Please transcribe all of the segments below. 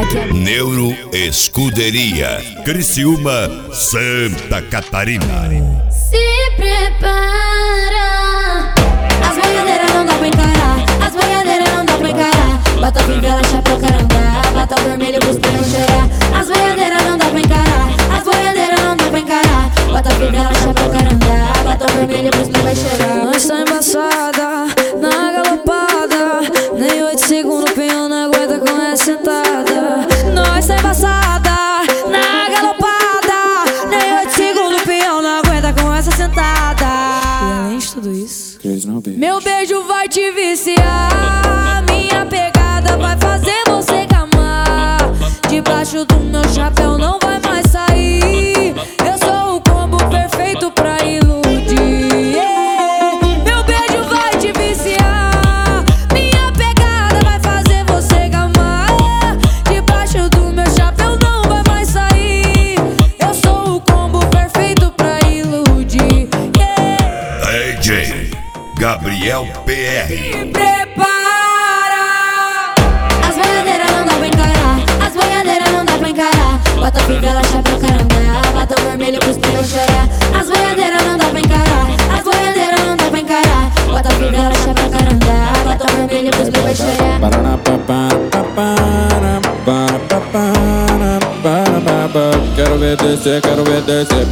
Neuro Escuderia, Criciúma, Santa Catarina. Se prepara, as boiadeiras não dá pra encarar, as boiadeiras não dá pra encarar. Bota fivela, chapéu, carandá, bota o vermelho pros pneus cheirar. As boiadeiras não dá pra encarar, as boiadeiras não dá pra encarar. Bota fivela, chapéu, carandá, bota o vermelho pros pneus cheirar. Nós tá embaçada, na galopada, nem 8 segundos o peão não aguenta com essa sentada. Nós tá embaçada, na galopada, nem 8 segundos o peão não aguenta com essa sentada. E além de tudo isso, meu beijo vai te viciar, minha pegada vai fazer você gamar. Debaixo do meu chapéu não vai mais sair, eu sou o combo perfeito pra iludir. Meu beijo vai te viciar, minha pegada vai fazer você gamar. Debaixo do meu chapéu não vai mais sair, eu sou o combo perfeito pra iludir. DJ Gabriel PR. Prepara! As boiadeiras não dá pra encarar, as boiadeiras não dá pra encarar. Bota fivela, chapéu, carandá, bota o vermelho pros pneus cheirar. As boiadeiras não dá pra encarar, as boiadeiras não dá pra encarar. Bota fivela, chapéu, carandá, bota o vermelho pros pneus cheirar. Quero ver descer, quero ver descer.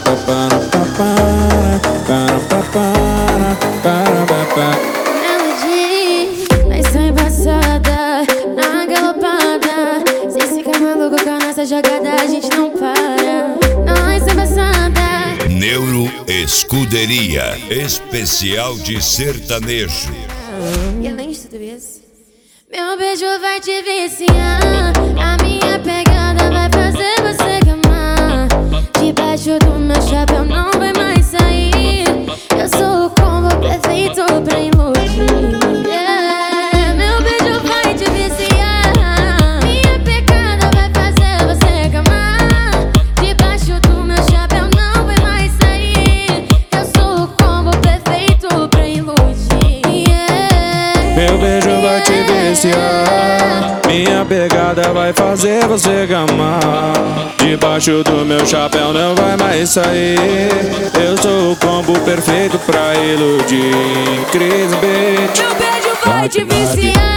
Melody, mas sou embaçada, na galopada. Cê fica maluco com a nossa jogada, a gente não para. Nós sou embaçada. Neuro Escuderia, especial de sertanejo. E além de tudo isso, meu beijo vai te viciar, a minha pegada vai fazer você gamar. Debaixo do meu chapéu não vai mais sair, eu sou o combo perfeito pra iludir. Meu beijo vai te viciar, minha pegada vai fazer você gamar. Debaixo do meu chapéu não vai mais sair, eu sou o combo perfeito pra iludir. Meu beijo vai te viciar, minha pegada vai fazer você gamar. Debaixo do meu chapéu não vai mais sair, eu sou o combo perfeito pra iludir. Cris Beat. Meu beijo vai te viciar.